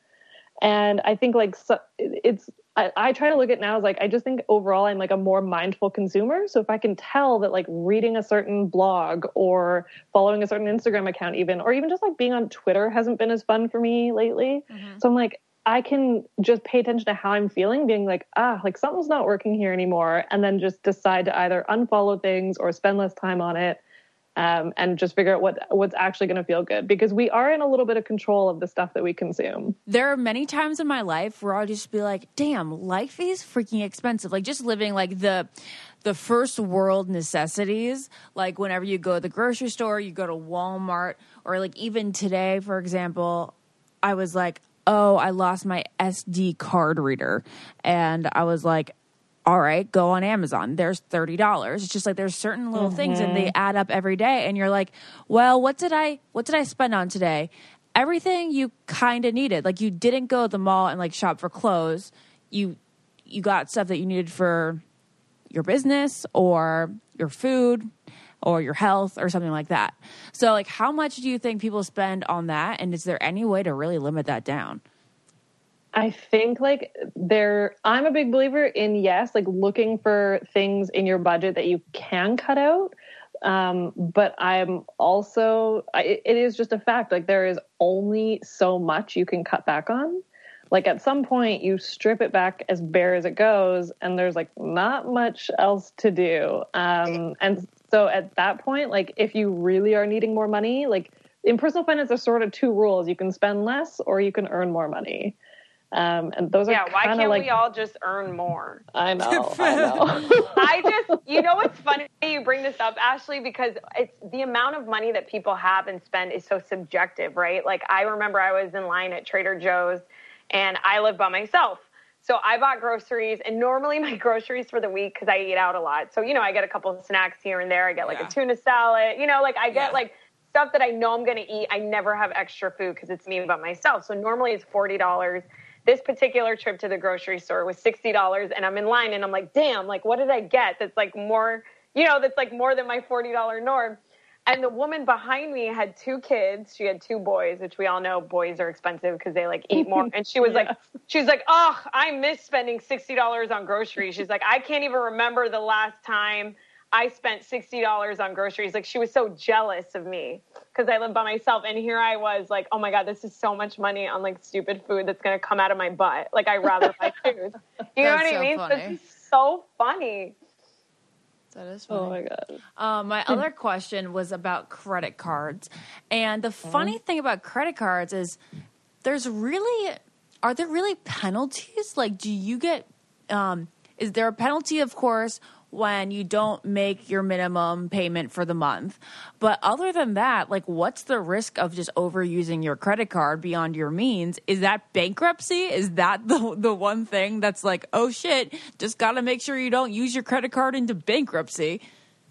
And I think like so, it's, I, I try to look at it now as like, I just think overall I'm like a more mindful consumer. So if I can tell that like reading a certain blog or following a certain Instagram account even, or even just like being on Twitter hasn't been as fun for me lately. Mm-hmm. So I'm like, I can just pay attention to how I'm feeling, being like, ah, like something's not working here anymore. And then just decide to either unfollow things or spend less time on it. Um, and just figure out what what's actually going to feel good, because we are in a little bit of control of the stuff that we consume. There are many times in my life where I'll just be like, damn, life is freaking expensive. Like just living like the the first world necessities, like whenever you go to the grocery store, you go to Walmart, or like even today, for example, I was like, oh, I lost my S D card reader. And I was like, all right, go on Amazon. There's thirty dollars. It's just like there's certain little mm-hmm. things and they add up every day. And you're like, well, what did I what did I spend on today? Everything you kind of needed. Like you didn't go to the mall and like shop for clothes. You you got stuff that you needed for your business or your food or your health or something like that. So like how much do you think people spend on that? And is there any way to really limit that down? I think like there, I'm a big believer in, yes, like looking for things in your budget that you can cut out. Um, but I'm also, I, it is just a fact. Like there is only so much you can cut back on. Like at some point you strip it back as bare as it goes and there's like not much else to do. Um, and so at that point, like if you really are needing more money, like in personal finance, there's sort of two rules. You can spend less or you can earn more money. Um, and those yeah, are why can't like, we all just earn more? I know, I know. I just, you know what's funny you bring this up, Ashley, because it's the amount of money that people have and spend is so subjective, right? Like I remember I was in line at Trader Joe's and I live by myself. So I bought groceries and normally my groceries for the week, because I eat out a lot. So, you know, I get a couple of snacks here and there. I get like yeah. a tuna salad, you know, like I get yeah. like stuff that I know I'm going to eat. I never have extra food because it's me by myself. So normally it's forty dollars. This particular trip to the grocery store was sixty dollars and I'm in line and I'm like, damn, like, what did I get? That's like more, you know, that's like more than my forty dollars norm. And the woman behind me had two kids. She had two boys, which we all know boys are expensive because they like eat more. And she was yeah. like, she was like, oh, I miss spending sixty dollars on groceries. She's like, I can't even remember the last time I spent sixty dollars on groceries. Like she was so jealous of me because I live by myself. And here I was like, oh my God, this is so much money on like stupid food that's going to come out of my butt. Like I'd rather buy food. You know what I so mean? Funny. This is so funny. That is funny. Oh my God. Um, my other question was about credit cards. And the funny thing about credit cards is there's really, are there really penalties? Like, do you get, um, is there a penalty, of course, when you don't make your minimum payment for the month? But other than that, like what's the risk of just overusing your credit card beyond your means? Is that bankruptcy? Is that the the one thing that's like, oh shit, just got to make sure you don't use your credit card into bankruptcy?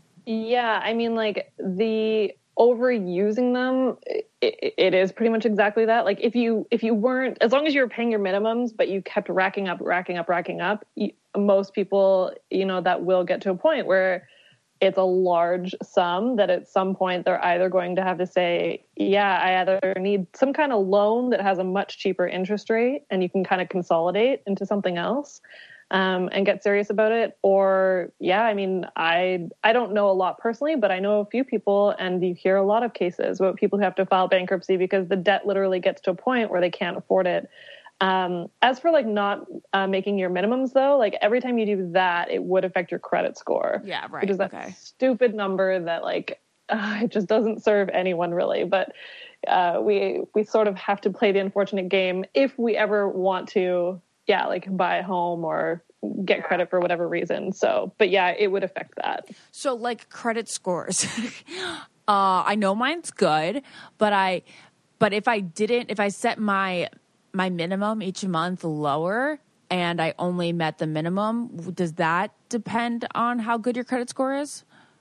Yeah, I mean like the overusing them, it, it is pretty much exactly that. Like if you if you weren't, as long as you were paying your minimums, but you kept racking up, racking up, racking up, you, most people, you know, that will get to a point where it's a large sum that at some point they're either going to have to say, yeah, I either need some kind of loan that has a much cheaper interest rate and you can kind of consolidate into something else um, and get serious about it. Or, yeah, I mean, I I don't know a lot personally, but I know a few people and you hear a lot of cases about people who have to file bankruptcy because the debt literally gets to a point where they can't afford it. Um, as for like not uh, making your minimums though, like every time you do that, it would affect your credit score. Yeah, right. Which is that okay. stupid number that like, uh, it just doesn't serve anyone really. But uh, we, we sort of have to play the unfortunate game if we ever want to, yeah, like buy a home or get credit for whatever reason. So, but yeah, it would affect that. So like credit scores, uh, I know mine's good, but I, but if I didn't, if I set my my minimum each month lower and I only met the minimum, does that depend on how good your credit score is?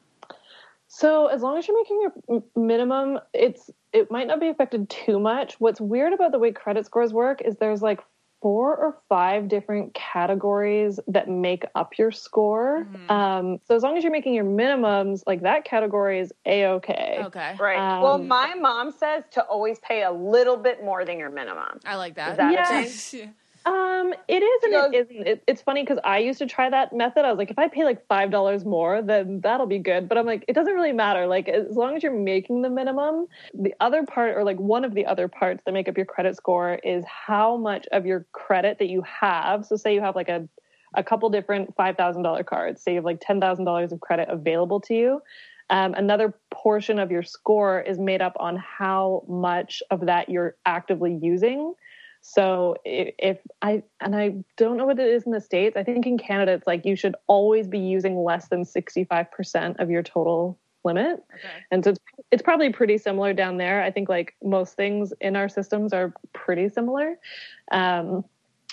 So as long as you're making your minimum, it's it might not be affected too much. What's weird about the way credit scores work is there's like four or five different categories that make up your score. Mm-hmm. Um, so as long as you're making your minimums, like that category is A-okay. Okay. Right. Um, well, my mom says to always pay a little bit more than your minimum. I like that. Is that yes. a thing? Um, it is and goes, it isn't. It, it's funny because I used to try that method. I was like, if I pay like five dollars more, then that'll be good. But I'm like, it doesn't really matter. Like, as long as you're making the minimum, the other part, or like one of the other parts that make up your credit score is how much of your credit that you have. So say you have like a, a couple different five thousand dollars cards. Say you have like ten thousand dollars of credit available to you. Um, another portion of your score is made up on how much of that you're actively using. So if I, and I don't know what it is in the States, I think in Canada, it's like you should always be using less than sixty-five percent of your total limit. Okay. And so it's, it's probably pretty similar down there. I think like most things in our systems are pretty similar. Um,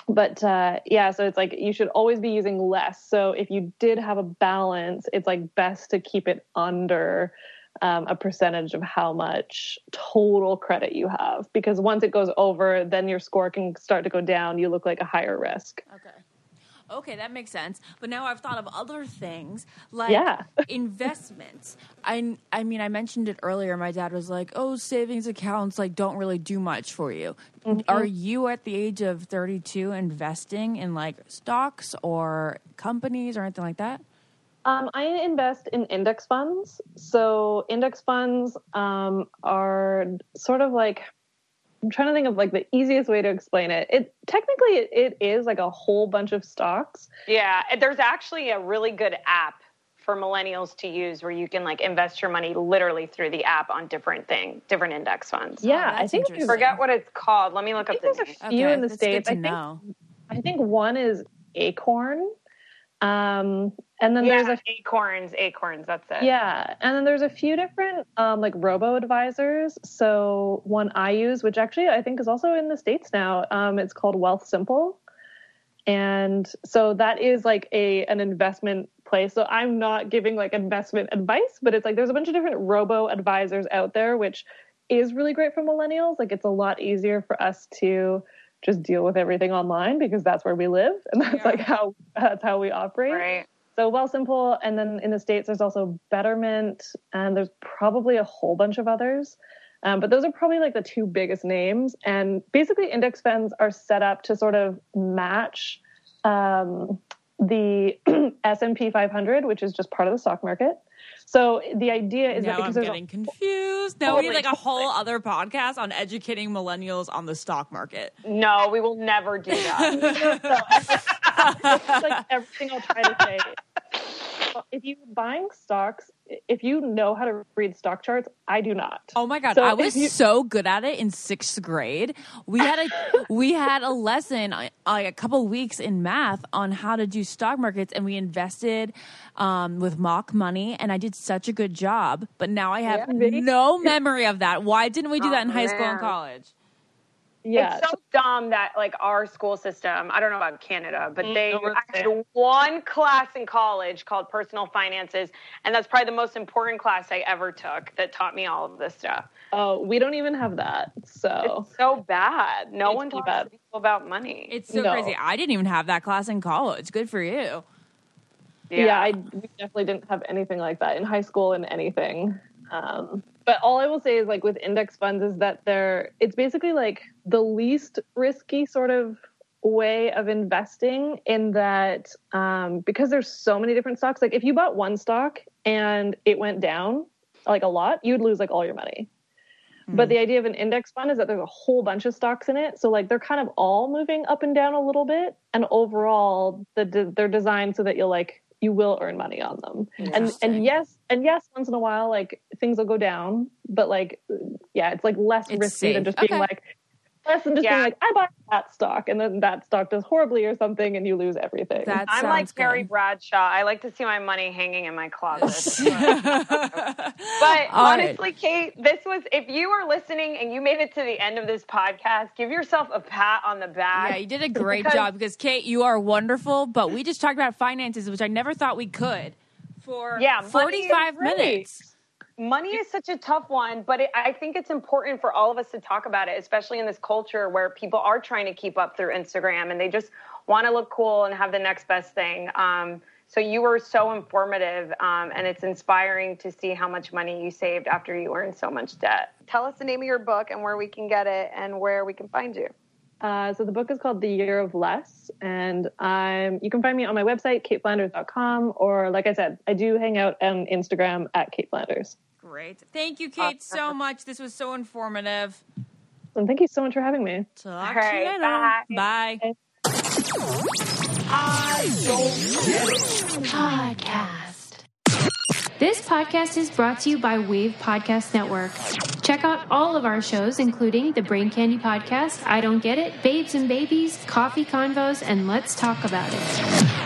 but uh, yeah, so it's like you should always be using less. So if you did have a balance, it's like best to keep it under um, a percentage of how much total credit you have, because once it goes over, then your score can start to go down. You look like a higher risk. Okay. Okay, that makes sense. But now I've thought of other things like Yeah. investments. I, I mean, I mentioned it earlier. My dad was like, oh, savings accounts like don't really do much for you. Mm-hmm. Are you at the age of thirty-two investing in like stocks or companies or anything like that? Um, I invest in index funds. So index funds um, are sort of like, I'm trying to think of like the easiest way to explain it. It technically it, it is like a whole bunch of stocks. Yeah, there's actually a really good app for millennials to use where you can like invest your money literally through the app on different thing, different index funds. Yeah, oh, I think interesting. Forget what it's called. Let me look I up think the there's name. a few Okay, in the that's States. good I to think know. I think one is Acorn. Um, and then Yeah, there's a Acorns, Acorns, that's it. Yeah, and then there's a few different um, like robo advisors. So one I use, which actually I think is also in the States now, um, it's called Wealth Simple, and so that is like a an investment place. So I'm not giving like investment advice, but it's like there's a bunch of different robo advisors out there, which is really great for millennials. Like it's a lot easier for us to just deal with everything online because that's where we live and that's Yeah. like how that's how we operate. Right. So Wealth Simple, and then in the States, there's also Betterment, and there's probably a whole bunch of others. Um, but those are probably like the two biggest names. And basically, index funds are set up to sort of match um, the S and P five hundred, which is just part of the stock market. So the idea is Now that I'm because there's getting a, confused. Now we need like a Totally. whole other podcast on educating millennials on the stock market. No, we will never do that. it's like everything I'll try to say. If you're buying stocks, if you know how to read stock charts, I do not. Oh my god, So I was if you- so good at it in sixth grade. We had a we had a lesson uh, like a couple weeks in math on how to do stock markets, and we invested um, with mock money, and I did such a good job. But now I have Yeah. no memory of that. Why didn't we do that in high school and man. college? Yeah. It's so dumb that like our school system, I don't know about Canada, but they over I had one class in college called personal finances, and that's probably the most important class I ever took that taught me all of this stuff. Oh, we don't even have that. So It's so bad. No It's one pretty talks bad. to people about money. It's so No. crazy. I didn't even have that class in college. Good for you. yeah, I we definitely didn't have anything like that in high school and anything. Um, but all I will say is like with index funds is that they're it's basically like the least risky sort of way of investing in that um, because there's so many different stocks. Like if you bought one stock and it went down like a lot, you'd lose like all your money. But the idea of an index fund is that there's a whole bunch of stocks in it. So like they're kind of all moving up and down a little bit. And overall, the, they're designed so that you'll like, you will earn money on them. And Interesting. and yes, and yes, once in a while, like things will go down. But like, yeah, it's like less It's risky safe. than just being Okay. like, less than just Yeah. being like, I bought that stock and then that stock does horribly or something and you lose everything. That I'm sounds like Carrie good. Bradshaw. I like to see my money hanging in my closet. But All right. honestly, Kate, this was, if you are listening and you made it to the end of this podcast, give yourself a pat on the back. Yeah, you did a great Because- job because Kate, you are wonderful. But we just talked about finances, which I never thought we could for Yeah, money is forty-five great. minutes. Money is such a tough one, but it, I think it's important for all of us to talk about it, especially in this culture where people are trying to keep up through Instagram and they just want to look cool and have the next best thing. Um, so you were so informative, um, and it's inspiring to see how much money you saved after you earned so much debt. Tell us the name of your book and where we can get it and where we can find you. Uh, so the book is called The Year of Less, and I'm, you can find me on my website, kate flanders dot com, or like I said, I do hang out on Instagram at Kate Flanders. Great. Thank you, Kate, so much. This was so informative. And thank you so much for having me. Talk All to you right, later. bye. Bye. Podcast. This podcast is brought to you by Wave Podcast Network. Check out all of our shows, including the Brain Candy Podcast, I Don't Get It, Babes and Babies, Coffee Convos, and Let's Talk About It.